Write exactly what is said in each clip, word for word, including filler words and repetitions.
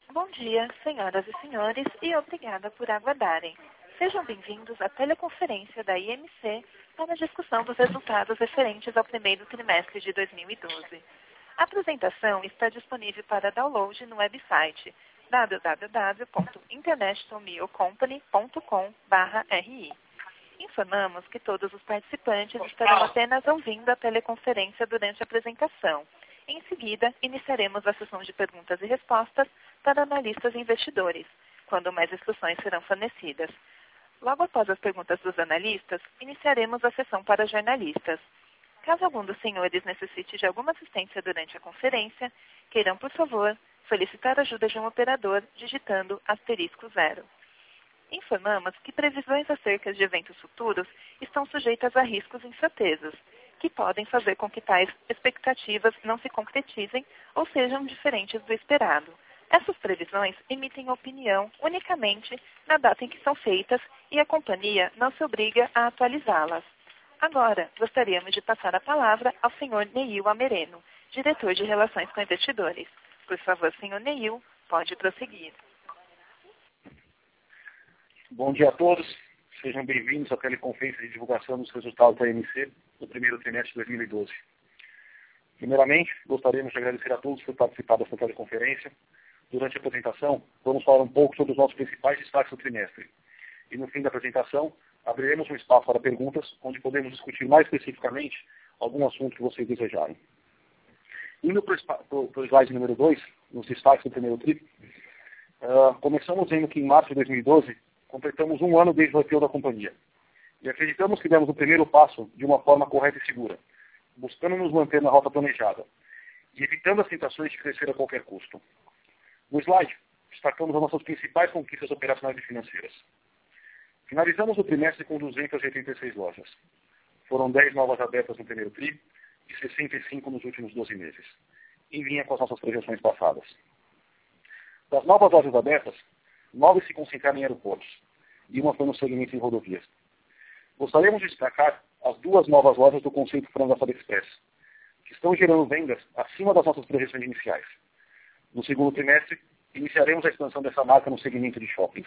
Bom dia, senhoras e senhores, e obrigada por aguardarem. Sejam bem-vindos à teleconferência da I M C para a discussão dos resultados referentes ao primeiro trimestre de dois mil e doze. A apresentação está disponível para download no website w w w ponto international mail company ponto com barra r i. Informamos que todos os participantes estarão apenas ouvindo a teleconferência durante a apresentação. Em seguida, iniciaremos a sessão de perguntas e respostas para analistas e investidores, quando mais instruções serão fornecidas. Logo após as perguntas dos analistas, iniciaremos a sessão para jornalistas. Caso algum dos senhores necessite de alguma assistência durante a conferência, queiram, por favor, solicitar a ajuda de um operador digitando asterisco zero. Informamos que previsões acerca de eventos futuros estão sujeitas a riscos e incertezas, que podem fazer com que tais expectativas não se concretizem ou sejam diferentes do esperado. Essas previsões emitem opinião unicamente na data em que são feitas e a companhia não se obriga a atualizá-las. Agora, gostaríamos de passar a palavra ao senhor Neil Amereno, diretor de Relações com Investidores. Por favor, senhor Neil, pode prosseguir. Bom dia a todos. Sejam bem-vindos à teleconferência de divulgação dos resultados da I M C no primeiro trimestre de dois mil e doze. Primeiramente, gostaríamos de agradecer a todos por participar desta teleconferência. Durante a apresentação, vamos falar um pouco sobre os nossos principais destaques do trimestre. E no fim da apresentação, abriremos um espaço para perguntas, onde podemos discutir mais especificamente algum assunto que vocês desejarem. Indo para o slide número dois, nos destaques do primeiro tri, uh, começamos vendo que em março de dois mil e doze, completamos um ano desde o I P O da companhia. E acreditamos que demos o primeiro passo de uma forma correta e segura, buscando nos manter na rota planejada e evitando as tentações de crescer a qualquer custo. No slide, destacamos as nossas principais conquistas operacionais e financeiras. Finalizamos o trimestre com duzentas e oitenta e seis lojas. Foram dez novas abertas no primeiro tri e sessenta e cinco nos últimos doze meses, em linha com as nossas projeções passadas. Das novas lojas abertas, nove se concentraram em aeroportos e uma foi no segmento de rodovias. Gostaríamos de destacar as duas novas lojas do conceito Frango Assado Express, que estão gerando vendas acima das nossas projeções iniciais. No segundo trimestre, iniciaremos a expansão dessa marca no segmento de shoppings.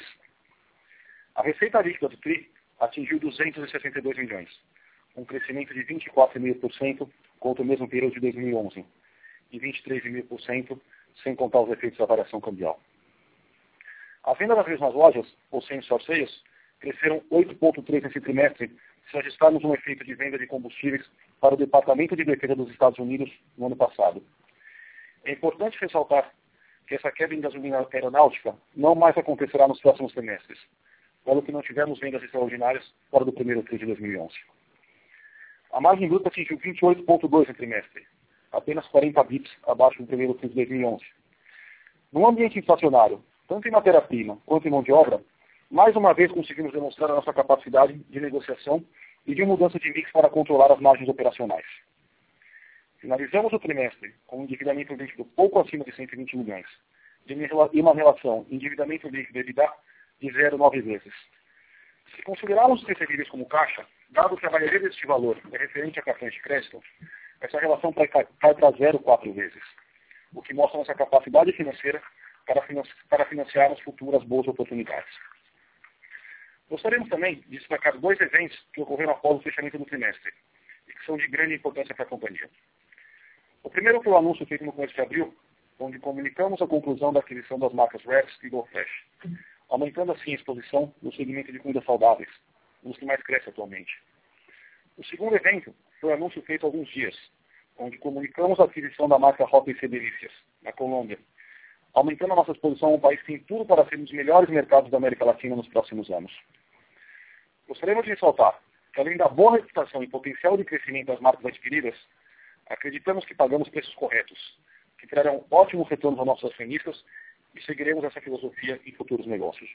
A receita líquida do tri atingiu duzentos e sessenta e dois milhões, um crescimento de vinte e quatro vírgula cinco por cento contra o mesmo período de dois mil e onze, e vinte e três vírgula cinco por cento sem contar os efeitos da variação cambial. A venda das mesmas lojas, ou same-store sales, cresceram oito vírgula três por cento nesse trimestre, se ajustarmos um efeito de venda de combustíveis para o Departamento de Defesa dos Estados Unidos no ano passado. É importante ressaltar que essa queda em gasolina aeronáutica não mais acontecerá nos próximos trimestres, pelo que não tivemos vendas extraordinárias fora do primeiro trimestre de dois mil e onze. A margem bruta atingiu vinte e oito vírgula dois por cento no trimestre, apenas quarenta bips abaixo do primeiro trimestre de dois mil e onze. Num ambiente inflacionário, tanto em matéria-prima quanto em mão de obra, mais uma vez conseguimos demonstrar a nossa capacidade de negociação e de mudança de mix para controlar as margens operacionais. Finalizamos o trimestre com um endividamento líquido pouco acima de cento e vinte milhões e uma relação endividamento líquido EBITDA de zero vírgula nove vezes. Se considerarmos os recebíveis como caixa, dado que a maioria deste valor é referente a cartões de crédito, essa relação cai para zero vírgula quatro vezes, o que mostra nossa capacidade financeira para, financi para financiarmos futuras boas oportunidades. Gostaríamos também de destacar dois eventos que ocorreram após o fechamento do trimestre e que são de grande importância para a companhia. O primeiro foi o anúncio feito no começo de abril, onde comunicamos a conclusão da aquisição das marcas Rex e GoFresh, aumentando assim a exposição no segmento de comidas saudáveis, um dos que mais cresce atualmente. O segundo evento foi o anúncio feito há alguns dias, onde comunicamos a aquisição da marca Rota e C Delícias, na Colômbia, aumentando a nossa exposição a um país que tem tudo para ser um dos melhores mercados da América Latina nos próximos anos. Gostaríamos de ressaltar que, além da boa reputação e potencial de crescimento das marcas adquiridas, acreditamos que pagamos preços corretos, que trarão ótimos retornos aos nossos acionistas e seguiremos essa filosofia em futuros negócios.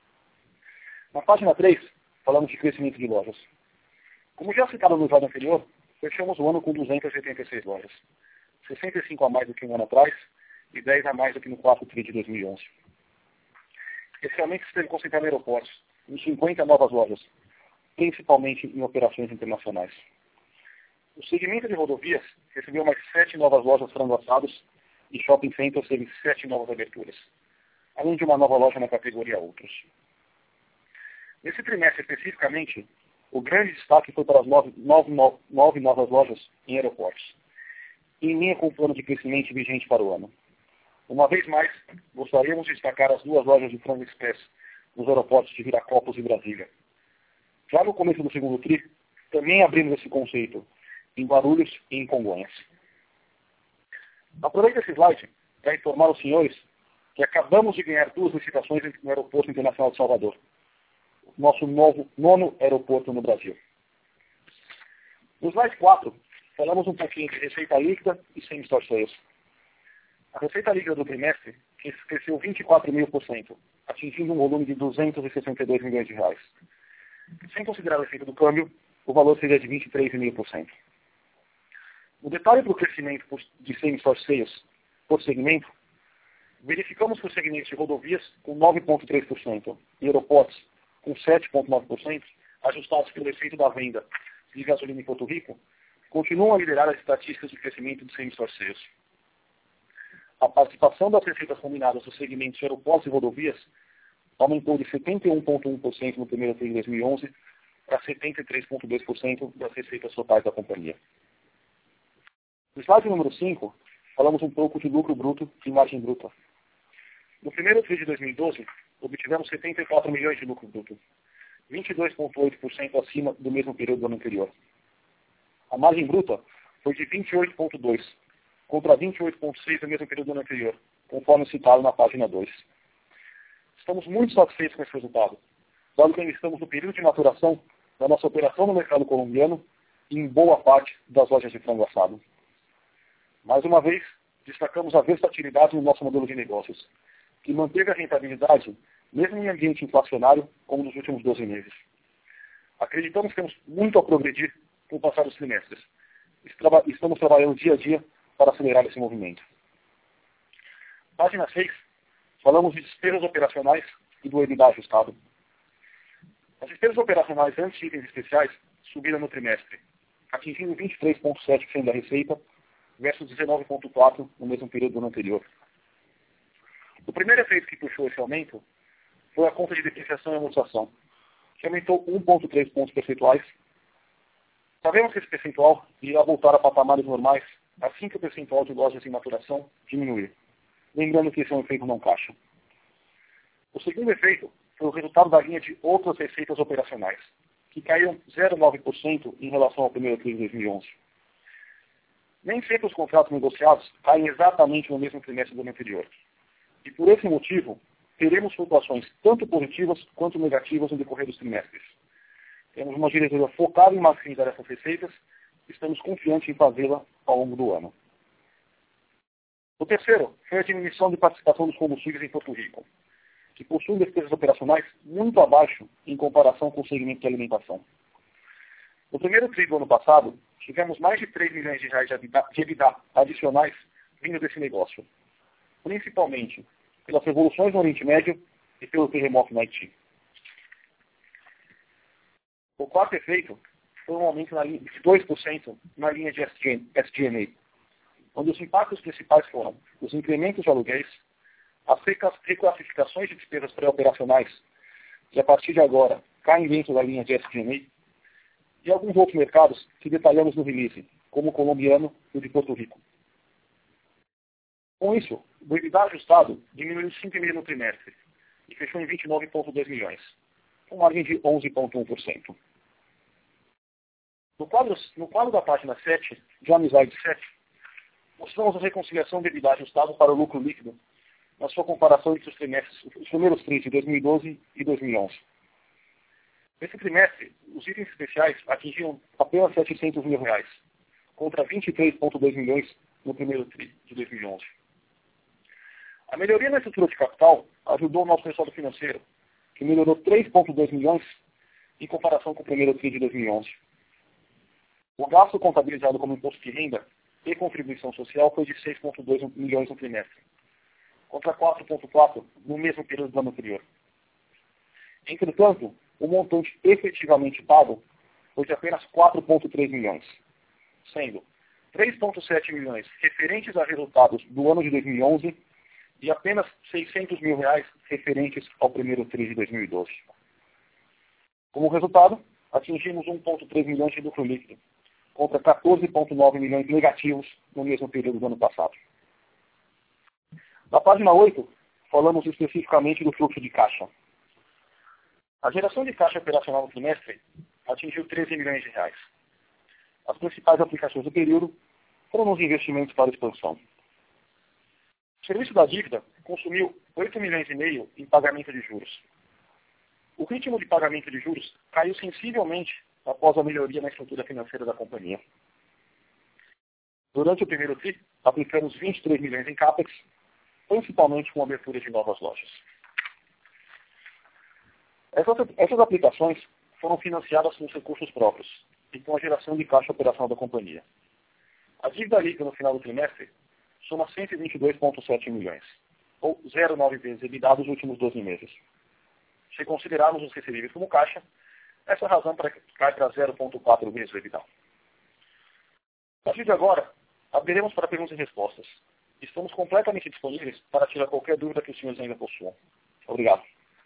Na página três, falamos de crescimento de lojas. Como já citado no slide anterior, fechamos o ano com duzentas e oitenta e seis lojas, sessenta e cinco a mais do que um ano atrás e dez a mais do que no quarto trimestre de dois mil e onze. Especialmente esteve concentrado em aeroportos, em cinquenta novas lojas, principalmente em operações internacionais. O segmento de rodovias recebeu mais sete novas lojas frango assados e shopping centers teve sete novas aberturas. além de uma nova loja na categoria Outros. Nesse trimestre especificamente, o grande destaque foi para as nove, nove, nove, nove novas lojas em aeroportos, em linha com o plano de crescimento vigente para o ano. Uma vez mais, gostaríamos de destacar as duas lojas de frango express nos aeroportos de Viracopos e Brasília. Já no começo do segundo tri, também abrimos esse conceito em Guarulhos e em Congonhas. Aproveito esse slide para informar os senhores que acabamos de ganhar duas licitações no Aeroporto Internacional de Salvador, nosso novo, nono aeroporto no Brasil. No slide quatro, falamos um pouquinho de receita líquida e same-store sales. A receita líquida do trimestre cresceu vinte e quatro mil por cento, atingindo um volume de duzentos e sessenta e dois milhões de reais. Sem considerar o efeito do câmbio, o valor seria de vinte e três vírgula cinco por cento. No detalhe para o crescimento de same-store sales por segmento, verificamos que os segmentos de rodovias com nove vírgula três por cento e aeroportos com sete vírgula nove por cento, ajustados pelo efeito da venda de gasolina em Porto Rico, continuam a liderar as estatísticas de crescimento do same-store sales. A participação das receitas combinadas dos segmentos de aeroportos e rodovias aumentou de setenta e um vírgula um por cento no primeiro trimestre de dois mil e onze para setenta e três vírgula dois por cento das receitas totais da companhia. No slide número cinco, falamos um pouco de lucro bruto e margem bruta. No primeiro trimestre de dois mil e doze, obtivemos setenta e quatro milhões de lucro bruto, vinte e dois vírgula oito por cento acima do mesmo período do ano anterior. A margem bruta foi de vinte e oito vírgula dois por cento, contra vinte e oito vírgula seis por cento do mesmo período do ano anterior, conforme citado na página dois. Estamos muito satisfeitos com esse resultado, dado que ainda estamos no período de maturação da nossa operação no mercado colombiano e em boa parte das lojas de frango assado. Mais uma vez, destacamos a versatilidade no nosso modelo de negócios, que manteve a rentabilidade mesmo em ambiente inflacionário como nos últimos doze meses. Acreditamos que temos muito a progredir com o passar dos trimestres. Estamos trabalhando dia a dia para acelerar esse movimento. Página seis, falamos de despesas operacionais e do EBITDA ajustado. As despesas operacionais antes de itens especiais subiram no trimestre, atingindo vinte e três vírgula sete por cento da receita versus dezenove vírgula quatro por cento no mesmo período do ano anterior. O primeiro efeito que puxou esse aumento foi a conta de depreciação e amortização, que aumentou um vírgula três pontos percentuais. Sabemos que esse percentual irá voltar a patamares normais assim que o percentual de lojas em maturação diminuir. Lembrando que esse é um efeito não caixa. O segundo efeito foi o resultado da linha de outras receitas operacionais, que caíram zero vírgula nove por cento em relação ao primeiro trimestre de dois mil e onze. Nem sempre os contratos negociados caem exatamente no mesmo trimestre do ano anterior. E por esse motivo, teremos flutuações tanto positivas quanto negativas no decorrer dos trimestres. Temos uma diretoria focada em maximizar essas receitas e estamos confiantes em fazê-la ao longo do ano. O terceiro foi a diminuição de participação dos combustíveis em Porto Rico, que possuem despesas operacionais muito abaixo em comparação com o segmento de alimentação. No primeiro trimestre do ano passado, tivemos mais de três milhões de reais de EBITDA adicionais vindo desse negócio, principalmente pelas revoluções no Oriente Médio e pelo terremoto no Haiti. O quarto efeito foi um aumento na linha de dois por cento na linha de S G and A, onde os impactos principais foram os incrementos de aluguéis, as reclassificações de despesas pré-operacionais, que a partir de agora caem dentro da linha de S G and A, e alguns outros mercados que detalhamos no release, como o colombiano e o de Porto Rico. Com isso, o EBITDA ajustado diminuiu cinco vírgula cinco por cento no trimestre e fechou em vinte e nove vírgula dois milhões, com margem de onze vírgula um por cento. No quadro, no quadro da página sete, de uma slide sete, mostramos a reconciliação do EBITDA ajustado para o lucro líquido na sua comparação entre os trimestres, os primeiros trimestres de dois mil e doze e dois mil e onze. Nesse trimestre, os itens especiais atingiram apenas setecentos mil reais, contra vinte e três vírgula dois milhões no primeiro trimestre de dois mil e onze. A melhoria na estrutura de capital ajudou o nosso resultado financeiro, que melhorou três vírgula dois milhões em comparação com o primeiro trimestre de dois mil e onze. O gasto contabilizado como imposto de renda e contribuição social foi de seis vírgula dois milhões no trimestre, contra quatro vírgula quatro no mesmo período do ano anterior. Entretanto, o montante efetivamente pago foi de apenas quatro vírgula três milhões, sendo três vírgula sete milhões referentes a resultados do ano de dois mil e onze e apenas seiscentos mil reais referentes ao primeiro trimestre de dois mil e doze. Como resultado, atingimos um vírgula três milhões de lucro líquido, contra quatorze vírgula nove milhões negativos no mesmo período do ano passado. Na página oito, falamos especificamente do fluxo de caixa. A geração de caixa operacional no trimestre atingiu treze milhões de reais. As principais aplicações do período foram os investimentos para expansão. O serviço da dívida consumiu oito milhões e meio em pagamento de juros. O ritmo de pagamento de juros caiu sensivelmente após a melhoria na estrutura financeira da companhia. Durante o primeiro tri, aplicamos vinte e três milhões em CAPEX, principalmente com a abertura de novas lojas. Essas, essas aplicações foram financiadas com os recursos próprios e com a geração de caixa operacional da companhia. A dívida líquida no final do trimestre soma cento e vinte e dois vírgula sete milhões, ou zero vírgula nove vezes EBITDA dos últimos doze meses. Se considerarmos os recebíveis como caixa, essa razão cai para zero vírgula quatro vezes o EBITDA. A partir de agora, abriremos para perguntas e respostas. Estamos completamente disponíveis para tirar qualquer dúvida que os senhores ainda possuam. Obrigado.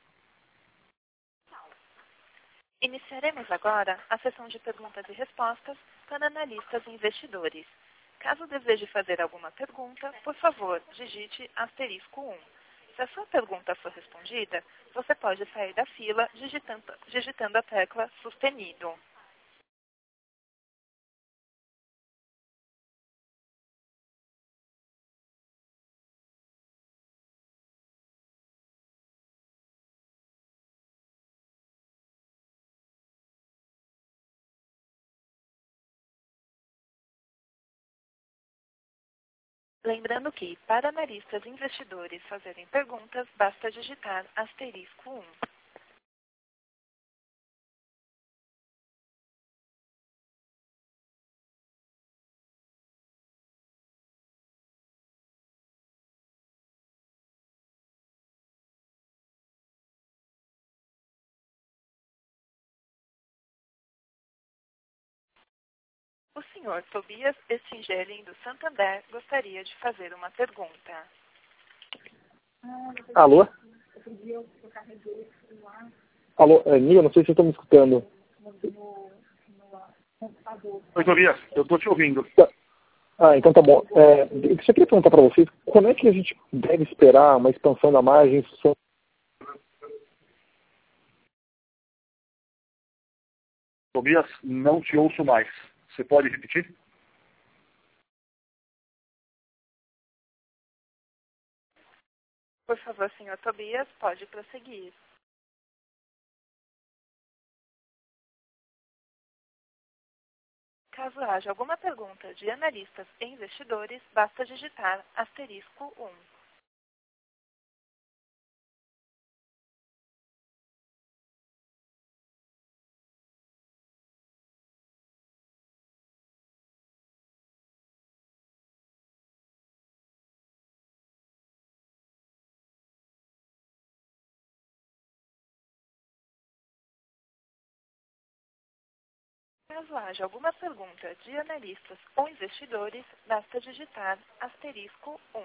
Iniciaremos agora a sessão de perguntas e respostas para analistas e investidores. Caso deseje fazer alguma pergunta, por favor, digite asterisco um. Se a sua pergunta for respondida, você pode sair da fila digitando, digitando a tecla sustenido. Lembrando que, para analistas e investidores fazerem perguntas, basta digitar asterisco um. O senhor Tobias Estingelin, do Santander, gostaria de fazer uma pergunta. Alô? Alô, é, Nil, não sei se vocês estão me escutando. Oi, Tobias, eu estou te ouvindo. Ah, então tá bom. É, eu só queria perguntar para vocês, quando é que a gente deve esperar uma expansão da margem? Tobias, não te ouço mais. Você pode repetir? Por favor, senhor Tobias, pode prosseguir. Caso haja alguma pergunta de analistas e investidores, basta digitar asterisco um. Caso haja alguma pergunta de analistas ou investidores, basta digitar asterisco um.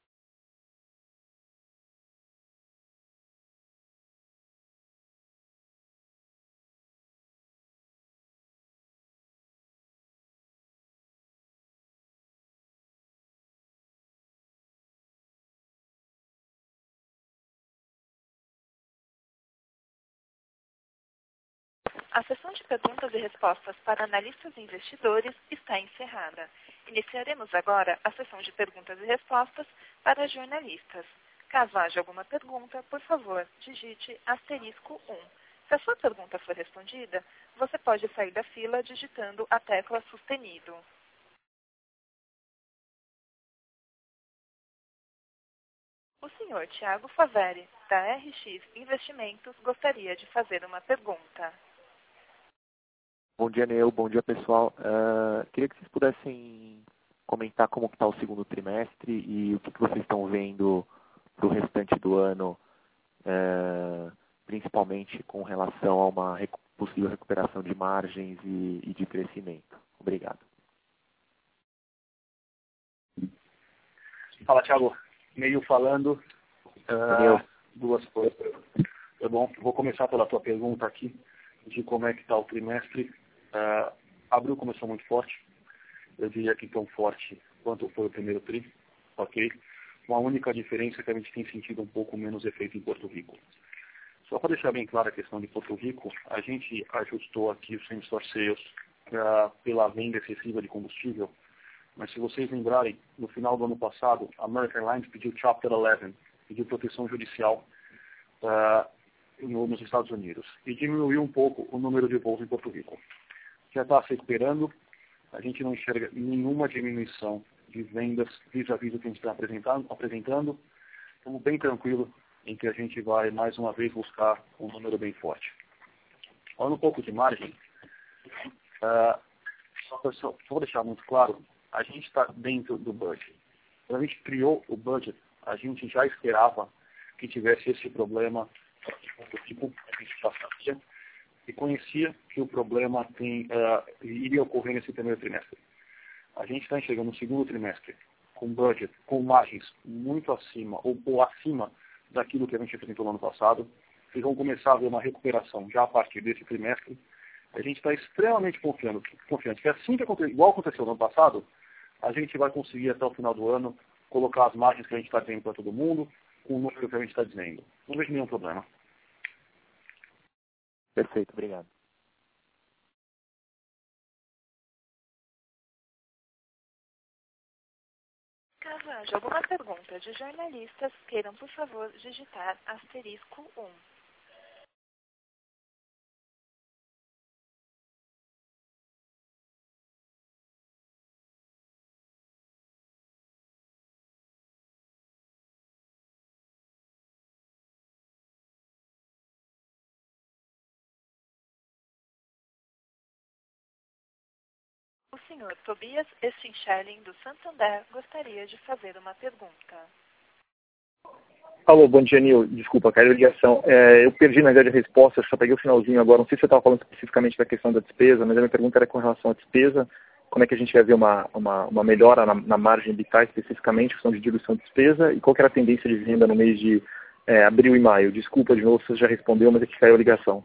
A sessão de perguntas e respostas para analistas e investidores está encerrada. Iniciaremos agora a sessão de perguntas e respostas para jornalistas. Caso haja alguma pergunta, por favor, digite asterisco um. Se a sua pergunta for respondida, você pode sair da fila digitando a tecla sustenido. O senhor Tiago Faveri, da R X Investimentos, gostaria de fazer uma pergunta. Bom dia, Neu. Bom dia, pessoal. Uh, queria que vocês pudessem comentar como está o segundo trimestre e o que, que vocês estão vendo para o restante do ano, uh, principalmente com relação a uma recu- possível recuperação de margens e, e de crescimento. Obrigado. Fala, Thiago. meio falando uh, duas coisas. Tá bom? Vou começar pela tua pergunta aqui, de como é que está o trimestre. Uh, abril começou muito forte. Eu diria que tão forte quanto foi o primeiro tri. Ok? Uma única diferença é que a gente tem sentido um pouco menos efeito em Porto Rico. Só para deixar bem clara a questão de Porto Rico, a gente ajustou aqui o same-store sales uh, pela venda excessiva de combustível. Mas se vocês lembrarem, no final do ano passado, a American Airlines pediu Chapter eleven, pediu proteção judicial uh, no, nos Estados Unidos. E diminuiu um pouco o número de voos em Porto Rico. Já está se recuperando, a gente não enxerga nenhuma diminuição de vendas vis-à-vis do que a gente está apresentando, apresentando. Estamos bem tranquilos em que a gente vai, mais uma vez, buscar um número bem forte. Falando um pouco de margem, uh, só, só vou deixar muito claro, a gente está dentro do budget. Quando a gente criou o budget, a gente já esperava que tivesse esse problema tipo a gente já sabia e conhecia que o problema tem, uh, iria ocorrer nesse primeiro trimestre. A gente está enxergando no segundo trimestre com budget, com margens muito acima ou, ou acima daquilo que a gente apresentou no ano passado. Vocês vão começar a ver uma recuperação já a partir desse trimestre. A gente está extremamente confiando, confiante que assim que aconteceu, igual aconteceu no ano passado, a gente vai conseguir até o final do ano colocar as margens que a gente está tendo para todo mundo, com o número que a gente está dizendo. Não vejo nenhum problema. Perfeito, obrigado. Caso haja alguma pergunta de jornalistas, queiram, por favor, digitar asterisco um. O senhor Tobias Stinchelin, do Santander, gostaria de fazer uma pergunta. Alô, bom dia, Nil. Desculpa, caiu a ligação. É, eu perdi, na verdade, a resposta, só peguei o finalzinho agora. Não sei se você estava falando especificamente da questão da despesa, mas a minha pergunta era com relação à despesa. Como é que a gente vai ver uma, uma, uma melhora na, na margem B I T A especificamente, questão de diluição de despesa, e qual que era a tendência de venda no mês de é, abril e maio? Desculpa de novo, você já respondeu, mas é que caiu a ligação.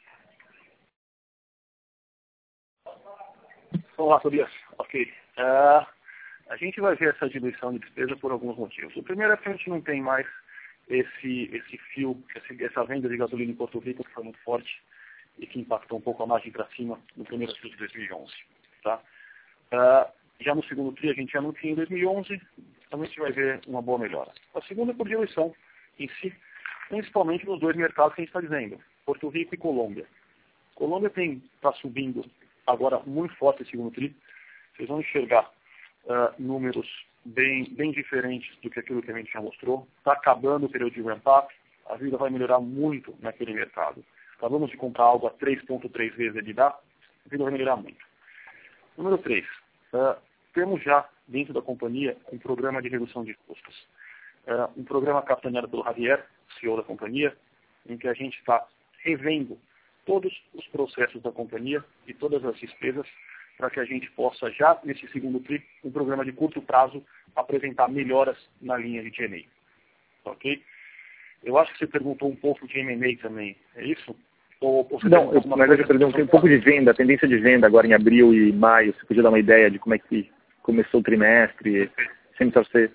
Olá, Tobias. Ok. Uh, a gente vai ver essa diluição de despesa por alguns motivos. O primeiro é que a gente não tem mais esse, esse fio, esse, essa venda de gasolina em Porto Rico, que foi muito forte e que impactou um pouco a margem para cima no primeiro trimestre de dois mil e onze. Tá? Uh, já no segundo tri, a gente já não tinha em dois mil e onze, então a gente vai ver uma boa melhora. A segunda é por diluição em si, principalmente nos dois mercados que a gente está dizendo, Porto Rico e Colômbia. Colômbia está subindo agora muito forte esse segundo tri. Vocês vão enxergar uh, números bem, bem diferentes do que aquilo que a gente já mostrou. Está acabando o período de ramp-up, a vida vai melhorar muito naquele mercado. Acabamos de comprar algo a três vírgula três vezes a EBITDA, a vida vai melhorar muito. Número três, uh, temos já dentro da companhia um programa de redução de custos. Uh, um programa capitaneado pelo Javier, C E O da companhia, em que a gente está revendo todos os processos da companhia e todas as despesas para que a gente possa, já nesse segundo tri, um programa de curto prazo, apresentar melhoras na linha de G and A. Ok? Eu acho que você perguntou um pouco de M and A também, é isso? Ou, ou Não, eu, na verdade eu perguntei um pouco de venda, a tendência de venda agora em abril e maio. Você podia dar uma ideia de como é que começou o trimestre, sem torcer?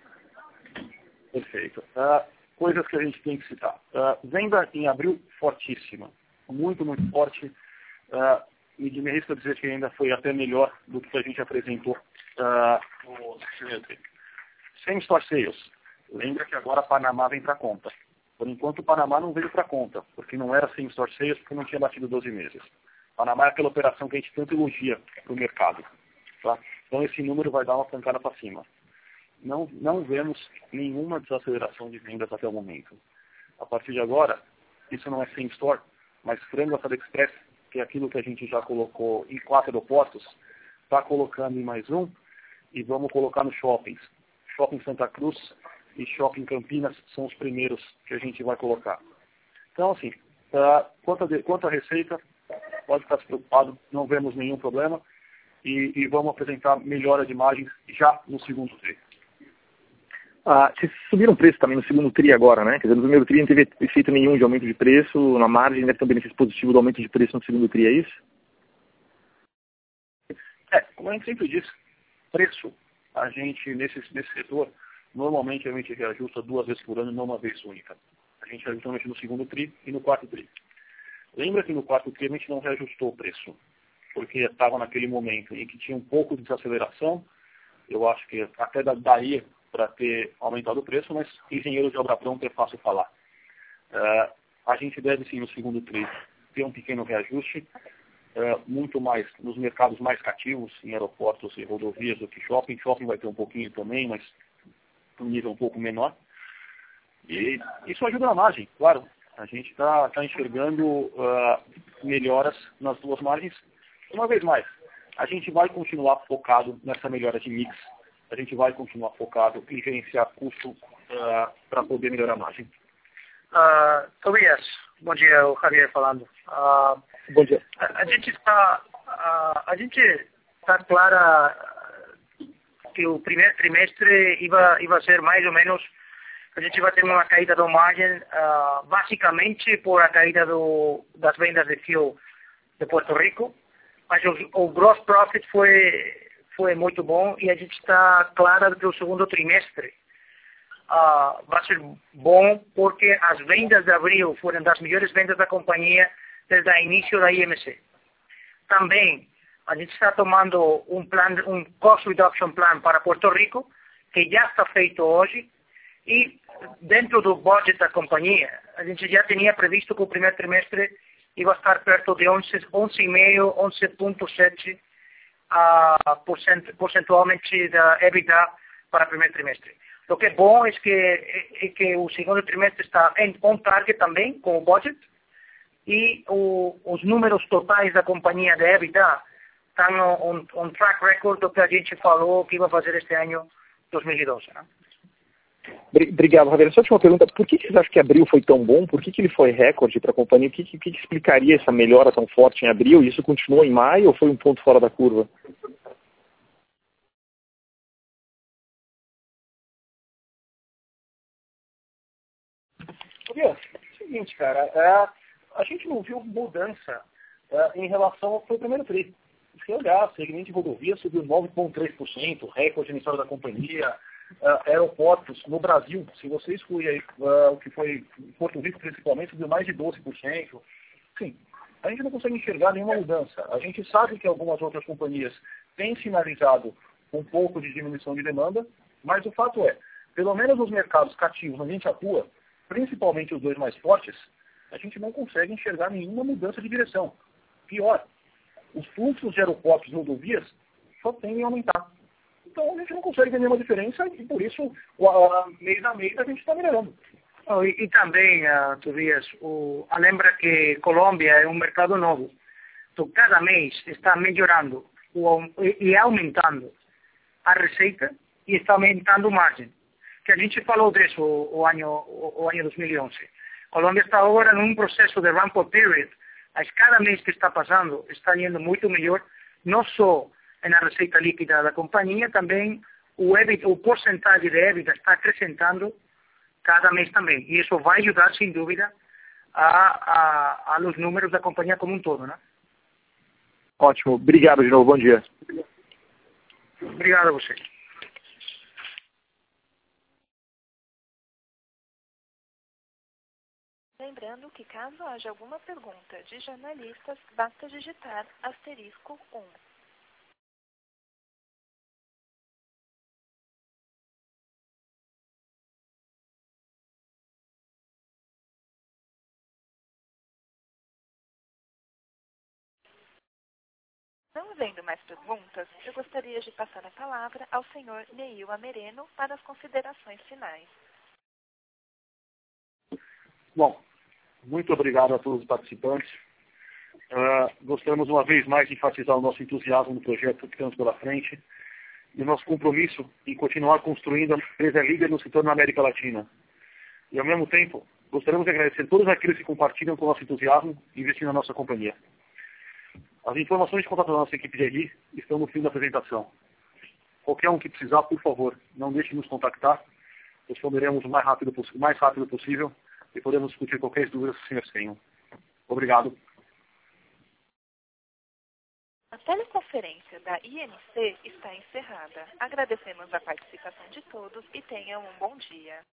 Perfeito. Uh, coisas que a gente tem que citar. Uh, venda em abril, fortíssima. Muito, muito forte. Uh, e de me risco dizer que ainda foi até melhor do que a gente apresentou uh, no primeiro tri. Same-store sales. Lembra que agora Panamá vem para conta. Por enquanto o Panamá não veio para conta, porque não era same-store sales, porque não tinha batido doze meses. Panamá é aquela operação que a gente tanto elogia para o mercado. Tá? Então esse número vai dar uma pancada para cima. Não, não vemos nenhuma desaceleração de vendas até o momento. A partir de agora, isso não é same-store, mas frango assado express, que é aquilo que a gente já colocou em quatro aeroportos, está colocando em mais um e vamos colocar nos shoppings. Shopping Santa Cruz e Shopping Campinas são os primeiros que a gente vai colocar. Então, assim, uh, quanto, a de, quanto à receita, pode ficar preocupado, não vemos nenhum problema e, e vamos apresentar melhora de imagens já no segundo tri. Ah, vocês subiram o preço também no segundo TRI agora, né? Quer dizer, no primeiro TRI não teve efeito nenhum de aumento de preço, na margem deve ter um benefício positivo do aumento de preço no segundo TRI, é isso? É, como a gente sempre diz, preço, a gente, nesse, nesse setor, normalmente a gente reajusta duas vezes por ano, não uma vez única. A gente reajusta normalmente no segundo TRI e no quarto TRI. Lembra que no quarto TRI a gente não reajustou o preço, porque estava naquele momento em que tinha um pouco de desaceleração, eu acho que até daria para ter aumentado o preço, mas engenheiro de obra pronta é fácil falar. Uh, a gente deve sim no segundo TRI ter um pequeno reajuste, uh, muito mais nos mercados mais cativos, em aeroportos e rodovias do que shopping. Shopping vai ter um pouquinho também, mas um nível um pouco menor. E isso ajuda na margem, claro. A gente está tá enxergando uh, melhoras nas duas margens. Uma vez mais, a gente vai continuar focado nessa melhora de mix. A gente vai continuar focado em gerenciar custo uh, para poder melhorar a margem. Uh, Tobias, bom dia, o Javier falando. Uh, bom dia. A, a gente está uh, a gente está clara que o primeiro trimestre iba iba ser mais ou menos, a gente vai ter uma caída do margem, uh, basicamente por a caída do, das vendas de fio de Porto Rico, mas o, o gross profit foi foi muito bom e a gente está clara que o segundo trimestre uh, vai ser bom porque as vendas de abril foram das melhores vendas da companhia desde o início da I M C. Também a gente está tomando um plano, um cost reduction plan para Porto Rico, que já está feito hoje, e dentro do budget da companhia, a gente já tinha previsto que o primeiro trimestre ia estar perto de onze vírgula cinco, onze vírgula sete Uh, percentualmente da EBITDA para o primeiro trimestre. O que é bom é que, é, é que o segundo trimestre está em on target também com o budget e o, os números totais da companhia de EBITDA estão on, on track record do que a gente falou que ia fazer este ano dois mil e doze. Né? Obrigado, Javier. Só uma pergunta, por que vocês acham que abril foi tão bom? Por que, que ele foi recorde para a companhia? O que, que, que explicaria essa melhora tão forte em abril? E isso continuou em maio ou foi um ponto fora da curva? É o seguinte, cara, é, a gente não viu mudança é, em relação ao que foi o primeiro TRI. Se olhar, o segmento de rodovia subiu nove vírgula três por cento, recorde na história da companhia. Uh, aeroportos no Brasil, se você excluir aí, uh, o que foi em Porto Rico principalmente, subiu mais de doze por cento. Sim, a gente não consegue enxergar nenhuma mudança. A gente sabe que algumas outras companhias têm sinalizado um pouco de diminuição de demanda, mas o fato é, pelo menos nos mercados cativos onde a gente atua, principalmente os dois mais fortes, a gente não consegue enxergar nenhuma mudança de direção. Pior, os fluxos de aeroportos e rodovias só tendem a aumentar. Então a gente não consegue ver nenhuma diferença e por isso, uh, mês a mês, a gente está melhorando. Oh, e, e também, uh, Tobias, o, lembra que Colômbia é um mercado novo. Então, cada mês está melhorando o, e, e aumentando a receita e está aumentando a margem. Que a gente falou disso o, o, ano, o, o ano dois mil e onze. Colômbia está agora num processo de ramp-up period, mas cada mês que está passando está indo muito melhor, não só na receita líquida da companhia, também o, EBITDA, o porcentagem de EBITDA está acrescentando cada mês também. E isso vai ajudar, sem dúvida, a, a, a los números da companhia como um todo, né? Ótimo. Obrigado de novo. Bom dia. Obrigado a você. Lembrando que caso haja alguma pergunta de jornalistas, basta digitar asterisco um. Não havendo mais perguntas, eu gostaria de passar a palavra ao senhor Neil Amereno para as considerações finais. Bom, muito obrigado a todos os participantes. Uh, gostamos uma vez mais de enfatizar o nosso entusiasmo no projeto que temos pela frente e o nosso compromisso em continuar construindo a empresa líder no setor na América Latina. E, ao mesmo tempo, gostaríamos de agradecer todos aqueles que compartilham com o nosso entusiasmo e investem na nossa companhia. As informações de contato da nossa equipe de R I estão no fim da apresentação. Qualquer um que precisar, por favor, não deixe de nos contactar. responderemos o mais rápido, o mais rápido possível e podemos discutir qualquer dúvida que os senhores tenham. Obrigado. A teleconferência da I M C está encerrada. Agradecemos a participação de todos e tenham um bom dia.